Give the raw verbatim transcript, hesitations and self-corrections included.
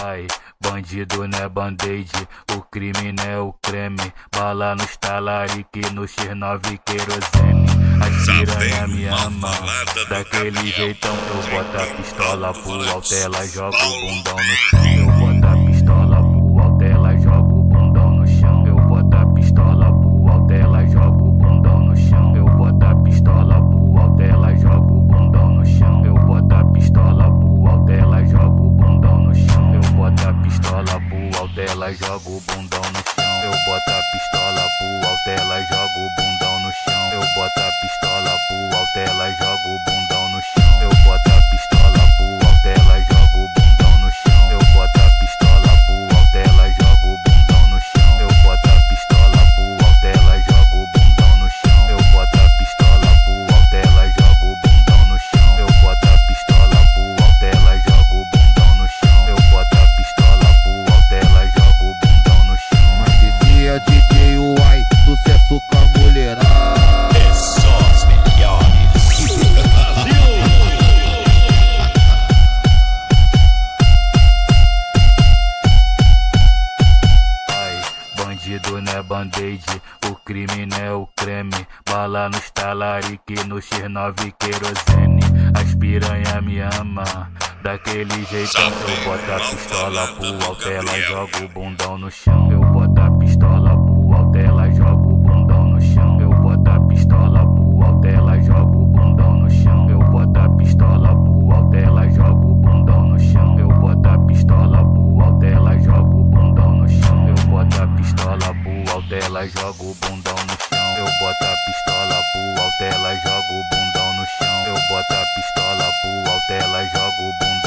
Ai, bandido não é band-aid, o crime não é o creme. Bala no talarique, no X nove querosene. As piranha me ama, daquele jeitão. Eu boto a pistola pro alto, ela joga o bundão no chão. Eu boto a pistola pro alto, ela joga o bundão no chão. Eu boto a pistola pro alto, ela joga o bundão no chão. Eu boto a pistola pro alto, ela joga o bundão no chão. Eu boto a pistola pro alto, ela joga o bundão no chão. Eu boto a pistola pro alto, ela joga o bundão no chão. Eu boto a pistola pro alto, ela joga o bundão no chão. Eu boto a pistola pro alto, ela joga o bundão no chão. Eu boto a pistola pro alto, ela joga o bundão no chão. Eu boto a pistola pro alto, ela joga o bundão no chão. Eu boto a pistola pro alto, ela joga o bundão no chão. Eu boto a pistola pro alto, ela joga o bundão no chão. Eu boto a pistola pro alto, ela joga o bundão no chão. Eu boto a pistola pro alto, ela joga o bundão no chão. Mas dizia D J Uai, sucesso com a mulherada. É só as melhores. Ai, bandido não é band-aid, o crime não é o creme. Bala no talarique, no X nove querosene. As piranha me ama, daquele jeitão. Eu boto a pistola pro alto, ela joga o bundão no chão. Eu boto a pistola pro alto, ela joga o bundão no chão. Eu boto a pistola pro alto, ela joga o bundão no chão. Eu boto a pistola pro alto, ela joga o bundão no chão. Eu boto a pistola pro alto, ela joga o bundão no chão. Eu boto a pistola pro alto, ela joga o bundão no chão. Eu boto a pistola pro alto, ela joga o bundão no chão. Eu boto a pistola pro alto, ela joga o bundão